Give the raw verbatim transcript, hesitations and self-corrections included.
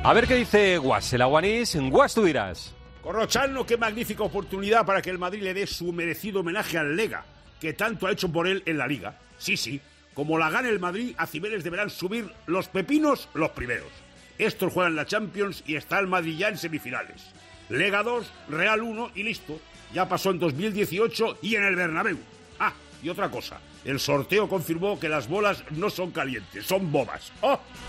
A ver qué dice Guas, el aguanís. Guas, tú dirás. Corrochano, qué magnífica oportunidad para que el Madrid le dé su merecido homenaje al Lega, que tanto ha hecho por él en la Liga. Sí, sí, como la gane el Madrid, a Cibeles deberán subir los pepinos los primeros. Estos juegan la Champions y está el Madrid ya en semifinales. Lega dos, Real uno y listo. Ya pasó en dos mil dieciocho y en el Bernabéu. Ah, y otra cosa, el sorteo confirmó que las bolas no son calientes, son bobas. ¡Oh!